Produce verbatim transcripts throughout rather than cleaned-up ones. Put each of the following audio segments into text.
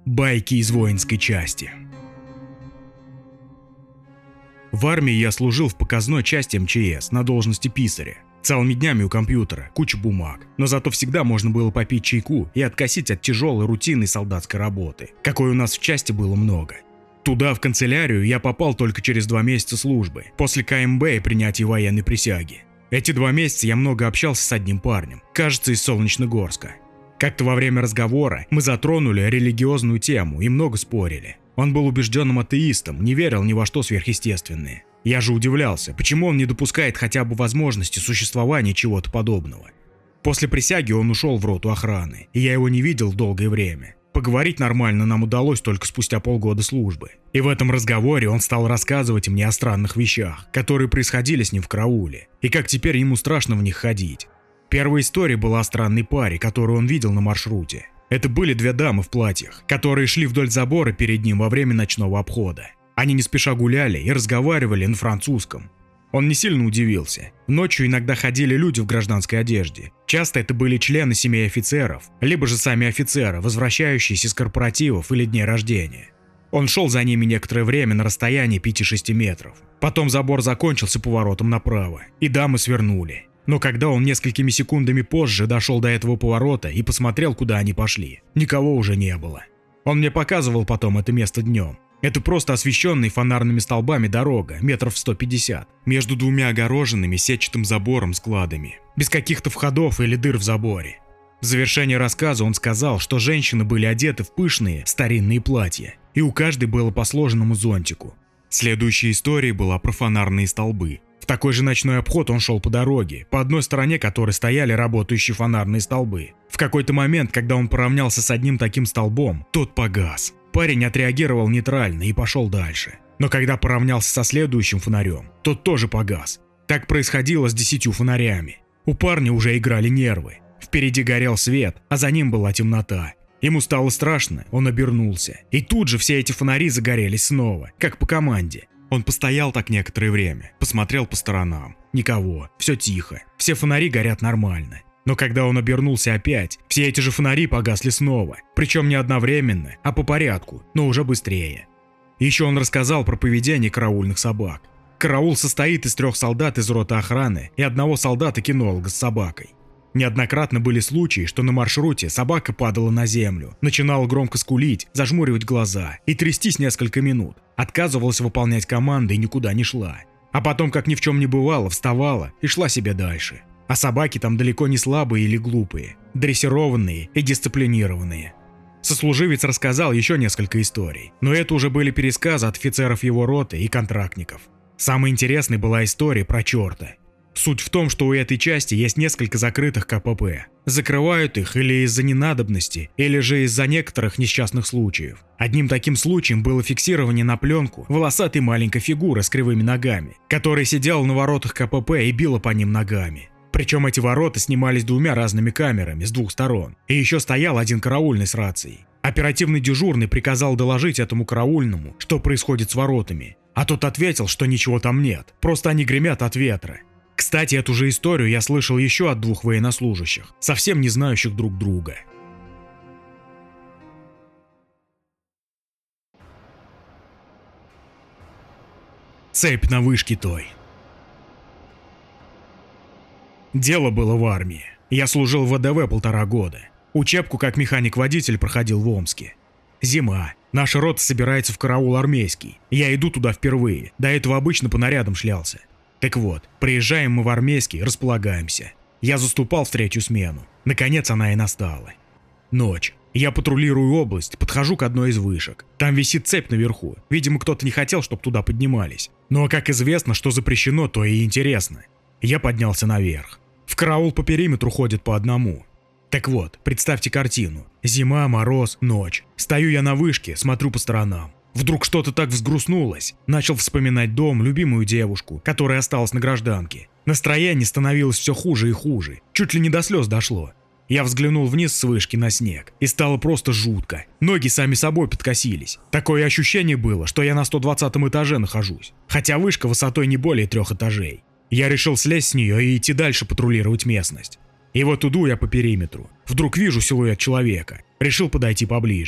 Байки из воинской части. В армии я служил в показной части эм че эс на должности писаря. Целыми днями у компьютера, куча бумаг. Но зато всегда можно было попить чайку и откосить от тяжелой рутинной солдатской работы, какой у нас в части было много. Туда, в канцелярию, я попал только через два месяца службы, после ка эм бэ и принятия военной присяги. Эти два месяца я много общался с одним парнем, кажется, из Солнечногорска. Как-то во время разговора мы затронули религиозную тему и много спорили. Он был убежденным атеистом, не верил ни во что сверхъестественное. Я же удивлялся, почему он не допускает хотя бы возможности существования чего-то подобного. После присяги он ушел в роту охраны, и я его не видел долгое время. Поговорить нормально нам удалось только спустя полгода службы. И в этом разговоре он стал рассказывать мне о странных вещах, которые происходили с ним в карауле, и как теперь ему страшно в них ходить. Первая история была о странной паре, которую он видел на маршруте. Это были две дамы в платьях, которые шли вдоль забора перед ним во время ночного обхода. Они не спеша гуляли и разговаривали на французском. Он не сильно удивился. Ночью иногда ходили люди в гражданской одежде. Часто это были члены семей офицеров, либо же сами офицеры, возвращающиеся с корпоративов или дней рождения. Он шел за ними некоторое время на расстоянии пяти-шести метров. Потом забор закончился поворотом направо, и дамы свернули. Но когда он несколькими секундами позже дошел до этого поворота и посмотрел, куда они пошли, никого уже не было. Он мне показывал потом это место днем. Это просто освещенная фонарными столбами дорога, метров сто пятьдесят, между двумя огороженными сетчатым забором складами, без каких-то входов или дыр в заборе. В завершении рассказа он сказал, что женщины были одеты в пышные старинные платья, и у каждой было по сложенному зонтику. Следующая история была про фонарные столбы. В такой же ночной обход он шел по дороге, по одной стороне которой стояли работающие фонарные столбы. В какой-то момент, когда он поравнялся с одним таким столбом, тот погас. Парень отреагировал нейтрально и пошел дальше. Но когда поравнялся со следующим фонарем, тот тоже погас. Так происходило с десятью фонарями. У парня уже играли нервы. Впереди горел свет, а за ним была темнота. Ему стало страшно, он обернулся. И тут же все эти фонари загорелись снова, как по команде. Он постоял так некоторое время, посмотрел по сторонам. Никого, все тихо, все фонари горят нормально. Но когда он обернулся опять, все эти же фонари погасли снова. Причем не одновременно, а по порядку, но уже быстрее. Еще он рассказал про поведение караульных собак. Караул состоит из трех солдат из роты охраны и одного солдата-кинолога с собакой. Неоднократно были случаи, что на маршруте собака падала на землю, начинала громко скулить, зажмуривать глаза и трястись несколько минут, отказывалась выполнять команды и никуда не шла. А потом, как ни в чем не бывало, вставала и шла себе дальше. А собаки там далеко не слабые или глупые, дрессированные и дисциплинированные. Сослуживец рассказал еще несколько историй, но это уже были пересказы от офицеров его роты и контрактников. Самой интересной была история про черта. Суть в том, что у этой части есть несколько закрытых ка пэ пэ. Закрывают их или из-за ненадобности, или же из-за некоторых несчастных случаев. Одним таким случаем было фиксирование на пленку волосатой маленькой фигуры с кривыми ногами, которая сидела на воротах ка пэ пэ и била по ним ногами. Причем эти ворота снимались двумя разными камерами с двух сторон. И еще стоял один караульный с рацией. Оперативный дежурный приказал доложить этому караульному, что происходит с воротами. А тот ответил, что ничего там нет, просто они гремят от ветра. Кстати, эту же историю я слышал еще от двух военнослужащих, совсем не знающих друг друга. Цепь на вышке той. Дело было в армии. Я служил в вэ дэ вэ полтора года. Учебку как механик-водитель проходил в Омске. Зима. Наша рота собирается в караул армейский. Я иду туда впервые, до этого обычно по нарядам шлялся. Так вот, приезжаем мы в армейский, располагаемся. Я заступал в третью смену. Наконец она и настала. Ночь. Я патрулирую область, подхожу к одной из вышек. Там висит цепь наверху. Видимо, кто-то не хотел, чтобы туда поднимались. Но, как известно, что запрещено, то и интересно. Я поднялся наверх. В караул по периметру ходят по одному. Так вот, представьте картину. Зима, мороз, ночь. Стою я на вышке, смотрю по сторонам. Вдруг что-то так взгрустнулось. Начал вспоминать дом, любимую девушку, которая осталась на гражданке. Настроение становилось все хуже и хуже. Чуть ли не до слез дошло. Я взглянул вниз с вышки на снег, и стало просто жутко. Ноги сами собой подкосились. Такое ощущение было, что я на сто двадцатом этаже нахожусь. Хотя вышка высотой не более трех этажей. Я решил слезть с нее и идти дальше патрулировать местность. И вот иду я по периметру. Вдруг вижу силуэт человека. Решил подойти поближе.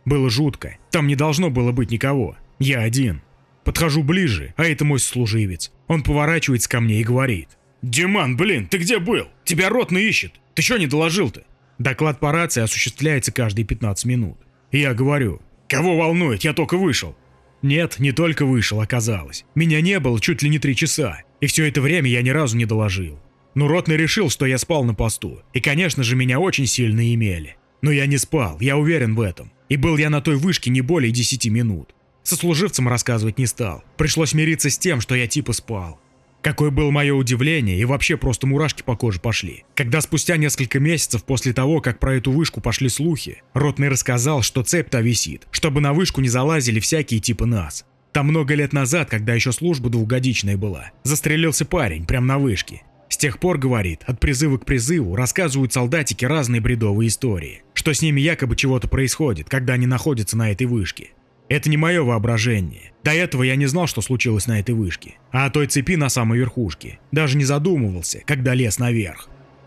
Было жутко. Там не должно было быть никого. Я один. Подхожу ближе, а это мой сослуживец. Он поворачивается ко мне и говорит: «Диман, блин, ты где был? Тебя ротный ищет. Ты чё не доложил-то?» Доклад по рации осуществляется каждые пятнадцать минут. И я говорю: «Кого волнует? Я только вышел». Нет, не только вышел, оказалось. Меня не было чуть ли не три часа. И все это время я ни разу не доложил. Но ротный решил, что я спал на посту. И, конечно же, меня очень сильно имели. Но я не спал, я уверен в этом. И был я на той вышке не более десяти минут. Сослуживцам рассказывать не стал. Пришлось мириться с тем, что я типа спал. Какое было мое удивление, и вообще просто мурашки по коже пошли. Когда спустя несколько месяцев после того, как про эту вышку пошли слухи, ротный рассказал, что цепь-то висит, чтобы на вышку не залазили всякие типа нас. Там много лет назад, когда еще служба двухгодичная была, застрелился парень прямо на вышке. С тех пор, говорит, от призыва к призыву рассказывают солдатики разные бредовые истории, что с ними якобы чего-то происходит, когда они находятся на этой вышке. Это не мое воображение. До этого я не знал, что случилось на этой вышке, а о той цепи на самой верхушке. Даже не задумывался, когда лез наверх.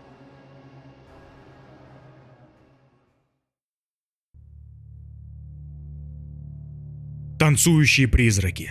Танцующие призраки.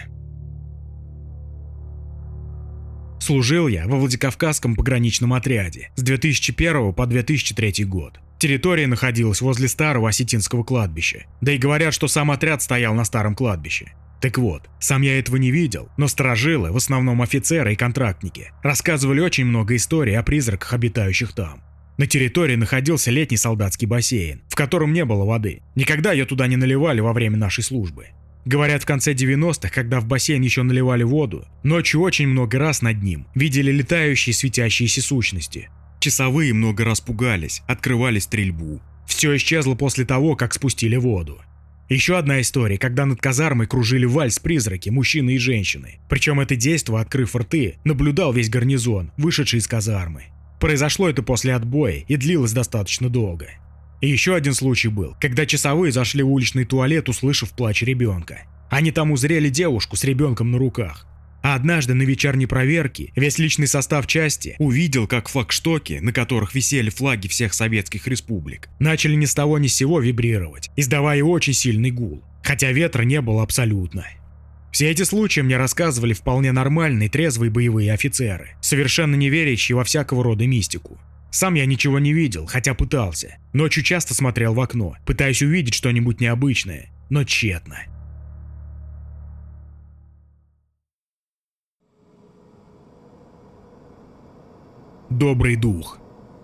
Служил я во Владикавказском пограничном отряде с две тысячи первого по две тысячи третий год. Территория находилась возле старого осетинского кладбища, да и говорят, что сам отряд стоял на старом кладбище. Так вот, сам я этого не видел, но сторожилы, в основном офицеры и контрактники, рассказывали очень много историй о призраках, обитающих там. На территории находился летний солдатский бассейн, в котором не было воды. Никогда ее туда не наливали во время нашей службы. Говорят, в конце девяностых, когда в бассейн еще наливали воду, ночью очень много раз над ним видели летающие светящиеся сущности. Часовые много раз пугались, открывали стрельбу. Все исчезло после того, как спустили воду. Еще одна история, когда над казармой кружили вальс-призраки, мужчины и женщины. Причем это действо, открыв рты, наблюдал весь гарнизон, вышедший из казармы. Произошло это после отбоя и длилось достаточно долго. И еще один случай был, когда часовые зашли в уличный туалет, услышав плач ребенка. Они там узрели девушку с ребенком на руках. А однажды на вечерней проверке весь личный состав части увидел, как флагштоки, на которых висели флаги всех советских республик, начали ни с того ни с сего вибрировать, издавая очень сильный гул, хотя ветра не было абсолютно. Все эти случаи мне рассказывали вполне нормальные, трезвые боевые офицеры, совершенно не верящие во всякого рода мистику. Сам я ничего не видел, хотя пытался. Ночью часто смотрел в окно, пытаясь увидеть что-нибудь необычное, но тщетно. Добрый дух.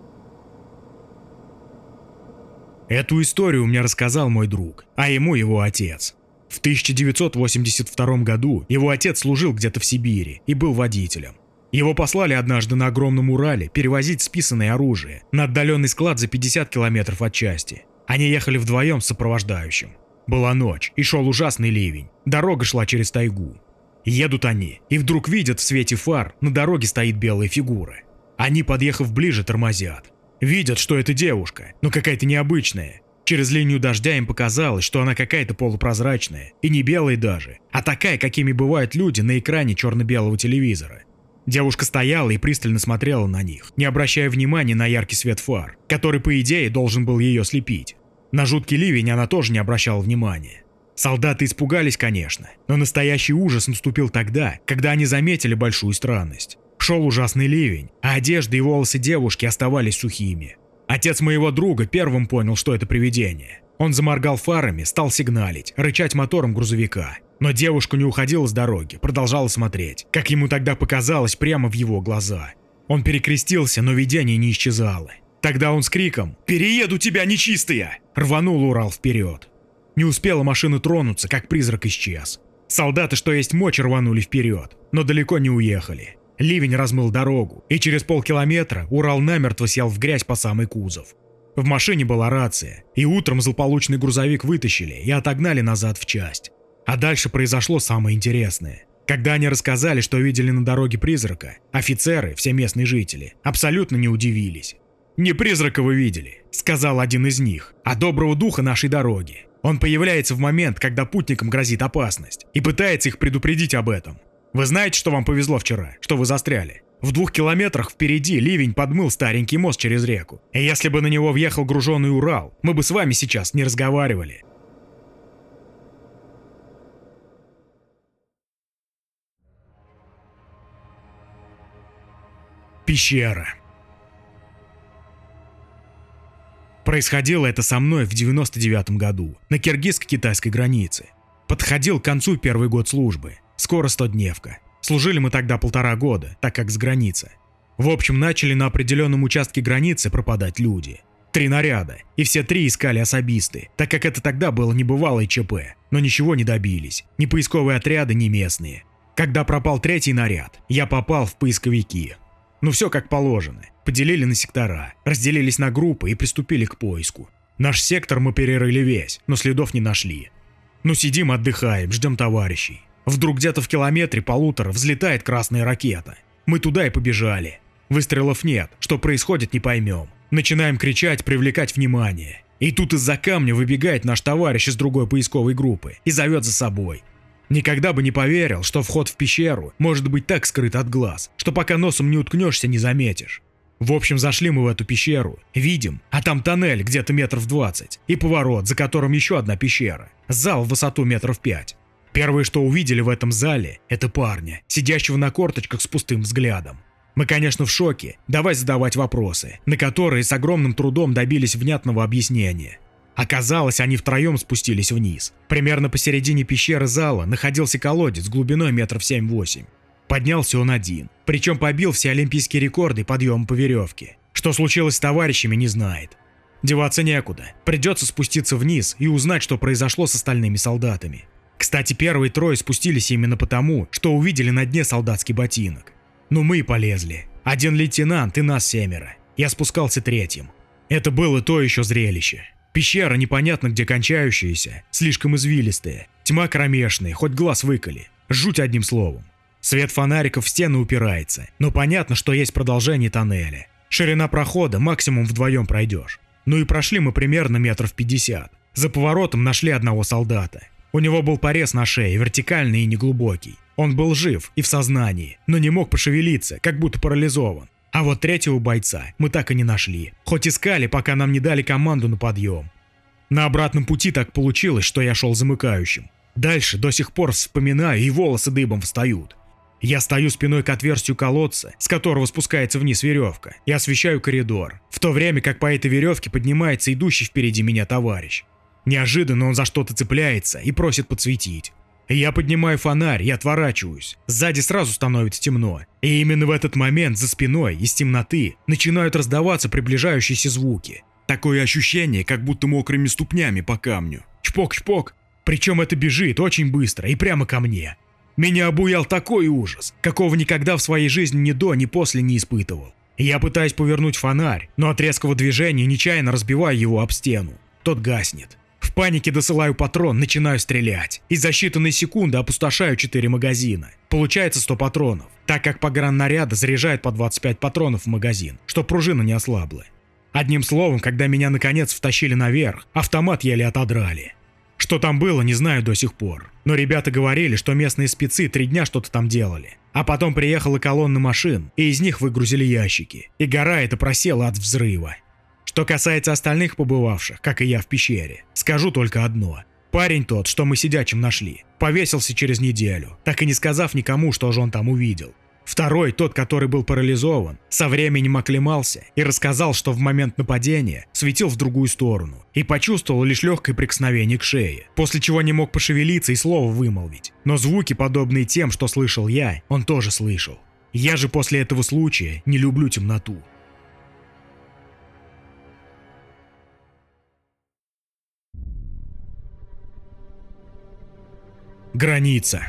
Эту историю мне рассказал мой друг, а ему его отец. В тысяча девятьсот восемьдесят втором году его отец служил где-то в Сибири и был водителем. Его послали однажды на огромном Урале перевозить списанное оружие на отдаленный склад за пятьдесят километров от части. Они ехали вдвоем с сопровождающим. Была ночь и шел ужасный ливень, дорога шла через тайгу. Едут они, и вдруг видят в свете фар на дороге стоит белая фигура. Они, подъехав ближе, тормозят. Видят, что это девушка, но какая-то необычная. Через линию дождя им показалось, что она какая-то полупрозрачная, и не белая даже, а такая, какими бывают люди на экране черно-белого телевизора. Девушка стояла и пристально смотрела на них, не обращая внимания на яркий свет фар, который, по идее, должен был ее слепить. На жуткий ливень она тоже не обращала внимания. Солдаты испугались, конечно, но настоящий ужас наступил тогда, когда они заметили большую странность. Шел ужасный ливень, а одежда и волосы девушки оставались сухими. Отец моего друга первым понял, что это привидение. Он заморгал фарами, стал сигналить, рычать мотором грузовика. Но девушка не уходила с дороги, продолжала смотреть, как ему тогда показалось, прямо в его глаза. Он перекрестился, но видение не исчезало. Тогда он с криком «Перееду тебя, нечистая!» рванул Урал вперед. Не успела машина тронуться, как призрак исчез. Солдаты, что есть мочи, рванули вперед, но далеко не уехали. Ливень размыл дорогу, и через полкилометра Урал намертво сел в грязь по самый кузов. В машине была рация, и утром злополучный грузовик вытащили и отогнали назад в часть. А дальше произошло самое интересное. Когда они рассказали, что видели на дороге призрака, офицеры, все местные жители, абсолютно не удивились. «Не призрака вы видели», — сказал один из них, — «а доброго духа нашей дороги. Он появляется в момент, когда путникам грозит опасность, и пытается их предупредить об этом. Вы знаете, что вам повезло вчера, что вы застряли? В двух километрах впереди ливень подмыл старенький мост через реку. И если бы на него въехал груженный Урал, мы бы с вами сейчас не разговаривали». Пещера. Происходило это со мной в девяносто девятом году, на киргизско-китайской границе. Подходил к концу первый год службы, скоро стодневка. Служили мы тогда полтора года, так как с границы. В общем, начали на определенном участке границы пропадать люди. Три наряда, и все три искали особисты, так как это тогда было небывалое ЧП, но ничего не добились, ни поисковые отряды, ни местные. Когда пропал третий наряд, я попал в поисковики. Ну все как положено. Поделили на сектора, разделились на группы и приступили к поиску. Наш сектор мы перерыли весь, но следов не нашли. Ну сидим, отдыхаем, ждем товарищей. Вдруг где-то в километре полутора взлетает красная ракета. Мы туда и побежали. Выстрелов нет, что происходит не поймем. Начинаем кричать, привлекать внимание. И тут из-за камня выбегает наш товарищ из другой поисковой группы и зовет за собой. Никогда бы не поверил, что вход в пещеру может быть так скрыт от глаз, что пока носом не уткнешься, не заметишь. В общем, зашли мы в эту пещеру, видим, а там тоннель где-то метров двадцать, и поворот, за которым еще одна пещера, зал в высоту метров пять. Первое, что увидели в этом зале, это парня, сидящего на корточках с пустым взглядом. Мы, конечно, в шоке, давай задавать вопросы, на которые с огромным трудом добились внятного объяснения. Оказалось, они втроем спустились вниз. Примерно посередине пещеры зала находился колодец глубиной метров семь-восемь. Поднялся он один, причем побил все олимпийские рекорды подъема по веревке. Что случилось с товарищами, не знает. Деваться некуда, придется спуститься вниз и узнать, что произошло с остальными солдатами. Кстати, первые трое спустились именно потому, что увидели на дне солдатский ботинок. Ну мы и полезли. Один лейтенант и нас семеро. Я спускался третьим. Это было то еще зрелище. Пещера непонятно где кончающаяся, слишком извилистая. Тьма кромешная, хоть глаз выколи. Жуть одним словом. Свет фонариков в стены упирается, но понятно, что есть продолжение тоннеля. Ширина прохода максимум вдвоем пройдешь. Ну и прошли мы примерно метров пятьдесят. За поворотом нашли одного солдата. У него был порез на шее, вертикальный и неглубокий. Он был жив и в сознании, но не мог пошевелиться, как будто парализован. А вот третьего бойца мы так и не нашли, хоть искали, пока нам не дали команду на подъем. На обратном пути так получилось, что я шел замыкающим. Дальше до сих пор вспоминаю, и волосы дыбом встают. Я стою спиной к отверстию колодца, с которого спускается вниз веревка, и освещаю коридор, в то время как по этой веревке поднимается идущий впереди меня товарищ. Неожиданно он за что-то цепляется и просит подсветить. Я поднимаю фонарь и отворачиваюсь. Сзади сразу становится темно. И именно в этот момент за спиной из темноты начинают раздаваться приближающиеся звуки. Такое ощущение, как будто мокрыми ступнями по камню. Чпок-чпок. Причем это бежит очень быстро и прямо ко мне. Меня обуял такой ужас, какого никогда в своей жизни ни до, ни после не испытывал. Я пытаюсь повернуть фонарь, но от резкого движения нечаянно разбиваю его об стену. Тот гаснет. В панике досылаю патрон, начинаю стрелять. И за считанные секунды опустошаю четыре магазина. Получается сто патронов, так как пограннаряда заряжает по двадцать пять патронов в магазин, чтоб пружина не ослабла. Одним словом, когда меня наконец втащили наверх, автомат еле отодрали. Что там было, не знаю до сих пор. Но ребята говорили, что местные спецы три дня что-то там делали. А потом приехала колонна машин, и из них выгрузили ящики. И гора эта просела от взрыва. Что касается остальных побывавших, как и я в пещере, скажу только одно. Парень тот, что мы сидячим нашли, повесился через неделю, так и не сказав никому, что же он там увидел. Второй, тот, который был парализован, со временем оклемался и рассказал, что в момент нападения светил в другую сторону и почувствовал лишь легкое прикосновение к шее, после чего не мог пошевелиться и слова вымолвить. Но звуки, подобные тем, что слышал я, он тоже слышал. Я же после этого случая не люблю темноту. Граница.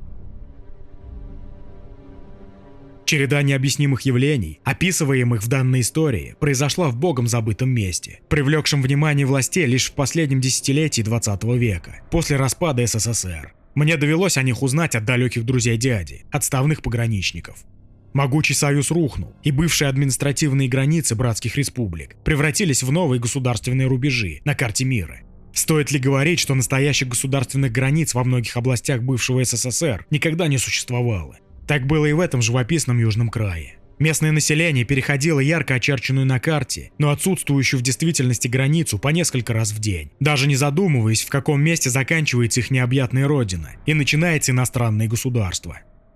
Череда необъяснимых явлений, описываемых в данной истории, произошла в богом забытом месте, привлекшем внимание властей лишь в последнем десятилетии двадцатого века, после распада СССР. Мне довелось о них узнать от далеких друзей дяди, отставных пограничников. Могучий союз рухнул, и бывшие административные границы братских республик превратились в новые государственные рубежи на карте мира. Стоит ли говорить, что настоящих государственных границ во многих областях бывшего СССР никогда не существовало? Так было и в этом живописном южном крае. Местное население переходило ярко очерченную на карте, но отсутствующую в действительности границу по несколько раз в день, даже не задумываясь, в каком месте заканчивается их необъятная родина и начинается иностранное государство.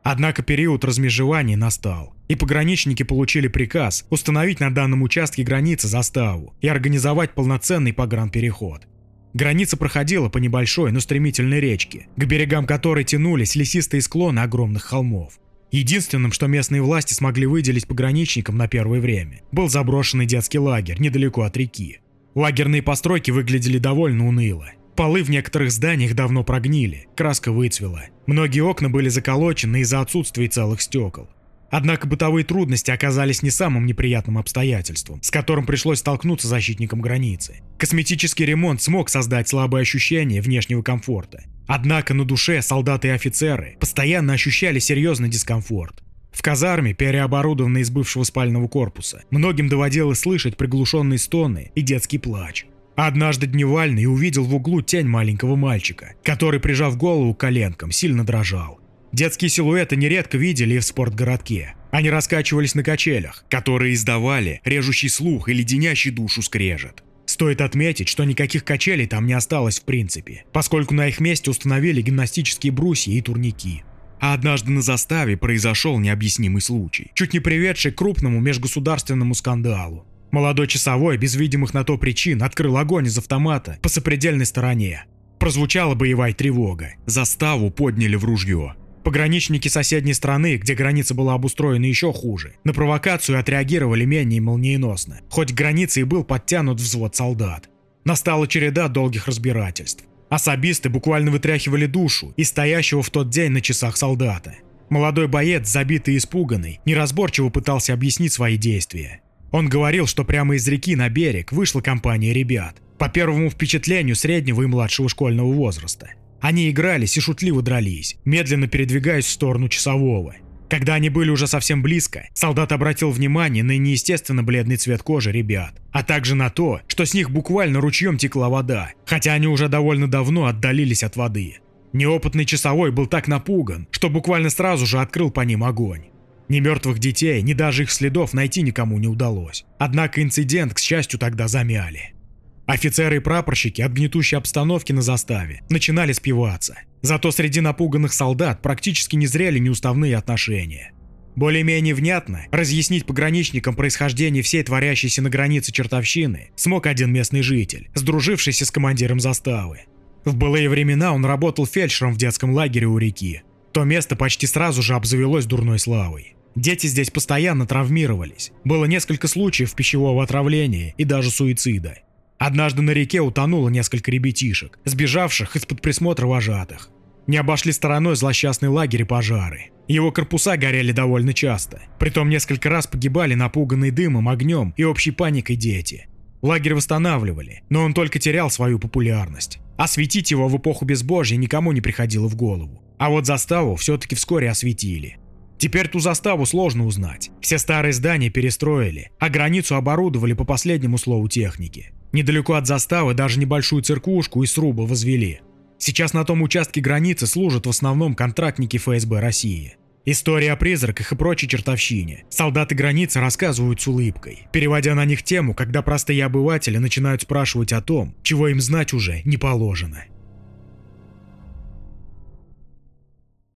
Однако период размежевания настал, и пограничники получили приказ установить на данном участке границы заставу и организовать полноценный погранпереход. Граница проходила по небольшой, но стремительной речке, к берегам которой тянулись лесистые склоны огромных холмов. Единственным, что местные власти смогли выделить пограничникам на первое время, был заброшенный детский лагерь недалеко от реки. Лагерные постройки выглядели довольно уныло. Полы в некоторых зданиях давно прогнили, краска выцвела. Многие окна были заколочены из-за отсутствия целых стекол. Однако бытовые трудности оказались не самым неприятным обстоятельством, с которым пришлось столкнуться защитникам границы. Косметический ремонт смог создать слабое ощущение внешнего комфорта. Однако на душе солдаты и офицеры постоянно ощущали серьезный дискомфорт. В казарме, переоборудованной из бывшего спального корпуса, многим доводилось слышать приглушенные стоны и детский плач. Однажды Дневальный увидел в углу тень маленького мальчика, который, прижав голову к коленкам, сильно дрожал. Детские силуэты нередко видели и в спортгородке. Они раскачивались на качелях, которые издавали режущий слух и леденящий душу скрежет. Стоит отметить, что никаких качелей там не осталось в принципе, поскольку на их месте установили гимнастические брусья и турники. А однажды на заставе произошел необъяснимый случай, чуть не приведший к крупному межгосударственному скандалу. Молодой часовой, без видимых на то причин, открыл огонь из автомата по сопредельной стороне. Прозвучала боевая тревога. Заставу подняли в ружье. Пограничники соседней страны, где граница была обустроена еще хуже, на провокацию отреагировали менее молниеносно, хоть к границе и был подтянут взвод солдат. Настала череда долгих разбирательств. Особисты буквально вытряхивали душу из стоящего в тот день на часах солдата. Молодой боец, забитый и испуганный, неразборчиво пытался объяснить свои действия. Он говорил, что прямо из реки на берег вышла компания ребят, по первому впечатлению среднего и младшего школьного возраста. Они игрались и шутливо дрались, медленно передвигаясь в сторону часового. Когда они были уже совсем близко, солдат обратил внимание на неестественно бледный цвет кожи ребят, а также на то, что с них буквально ручьем текла вода, хотя они уже довольно давно отдалились от воды. Неопытный часовой был так напуган, что буквально сразу же открыл по ним огонь. Ни мертвых детей, ни даже их следов найти никому не удалось. Однако инцидент, к счастью, тогда замяли. Офицеры и прапорщики от гнетущей обстановки на заставе начинали спиваться. Зато среди напуганных солдат практически не зрели неуставные отношения. Более-менее внятно разъяснить пограничникам происхождение всей творящейся на границе чертовщины смог один местный житель, сдружившийся с командиром заставы. В былые времена он работал фельдшером в детском лагере у реки. То место почти сразу же обзавелось дурной славой. Дети здесь постоянно травмировались. Было несколько случаев пищевого отравления и даже суицида. Однажды на реке утонуло несколько ребятишек, сбежавших из-под присмотра вожатых. Не обошли стороной злосчастный лагерь и пожары. Его корпуса горели довольно часто. Притом несколько раз погибали напуганные дымом, огнем и общей паникой дети. Лагерь восстанавливали, но он только терял свою популярность. Осветить его в эпоху безбожья никому не приходило в голову. А вот заставу все-таки вскоре осветили. Теперь ту заставу сложно узнать. Все старые здания перестроили, а границу оборудовали по последнему слову техники. Недалеко от заставы даже небольшую церквушку из сруба возвели. Сейчас на том участке границы служат в основном контрактники эф эс бэ России. Истории о призраках и прочей чертовщине солдаты границы рассказывают с улыбкой, переводя на них тему, когда простые обыватели начинают спрашивать о том, чего им знать уже не положено.